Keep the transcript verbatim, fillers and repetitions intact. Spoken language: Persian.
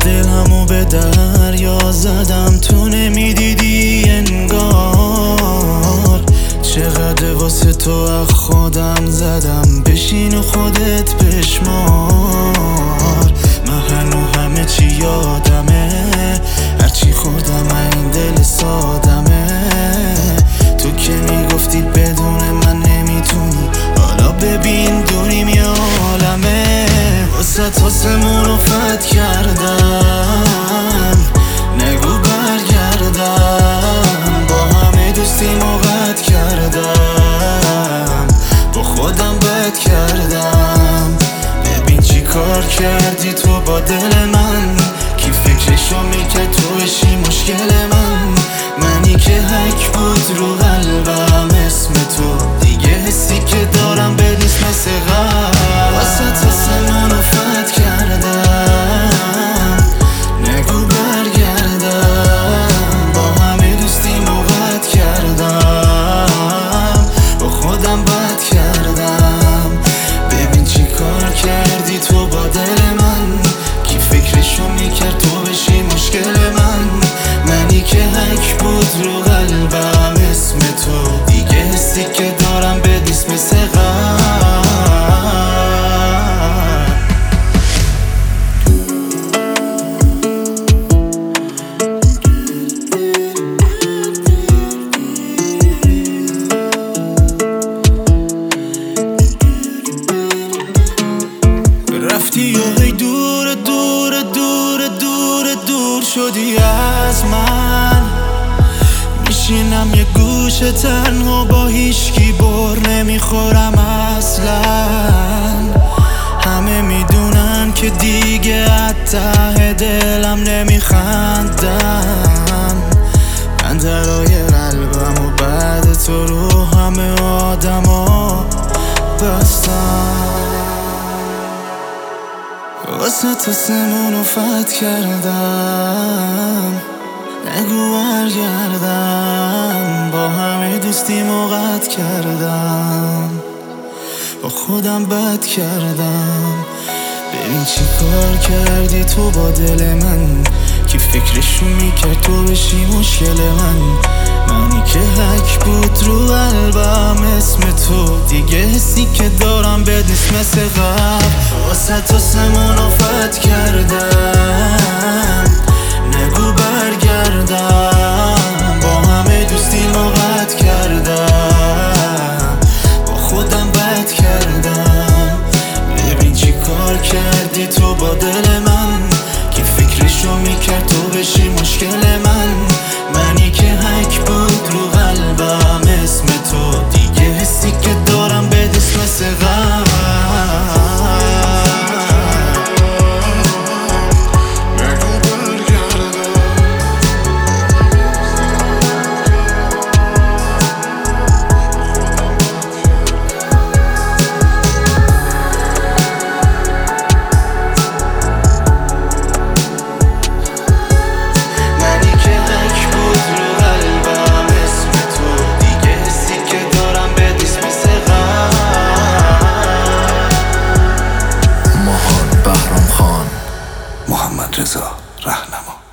دلمو به دریا زدم، تو نمیدیدی انگار. چقدر واسه تو از خودم زدم، بشین و خودت بشمار. من هنو همه چی یادمه، هرچی خوردم این دل سادمه. تو که میگفتی بدون من نمیتونی، حالا ببین دوریم یه عالمه. واسه تاسمونو فت کردم، نگو برگردم. با همه دوستیمو قطع کردم، با خودم بد کردم. ببین چی کار کردی تو با دل من، کی فکرشو میکرد تو بشی مشکل من. منی که حک بود رو قلبم اسم تو، دیگه حسی که دارم به نیست مثل قبل. واسه تاسمونو فت کردم، نگو برگردم. با همه دوستیمو قطع کردم، با خودم بد کردم. ببین چی کار کردی تو با دل من، کی فکرشو میکرد تو بشی مشکل من. منی که حک بود رو قلبم اسم تو، دیگه حسی که دارم به نیست مثل قبل. رفتی و هی دور دور دور دور دور شدی از من. میشینم یه گوشه تنها با هیچکی، بر نمیخورم اصلا. همه میدونن که دیگه از ته دلم نمیخندم. من درای قلبم و بعد تو رو همه آدما بستم. واسه تاسمونو فت کردم، نگو برگردم. با همه دوستیمو قطع کردم، با خودم بد کردم. ببین چی کار کردی تو با دل من، کی فکرشو میکرد تو بشی مشکل من. منی که حک بود رو قلبم اسم تو، دیگه حسی که دارم به نیست مثل قبل. واسه تاسمونو فت کردم، نگو برگردم. با همه دوستیمو قطع کردم، با خودم بد کردم. ببین چی کار کردی تو با دل من، کی فکرشو میکرد تو بشی مشکل من. منی که حک بود رو قلبم اسم تو، دیگه حسی که دارم به نیست مثل قبل. محمد رضا رهنما.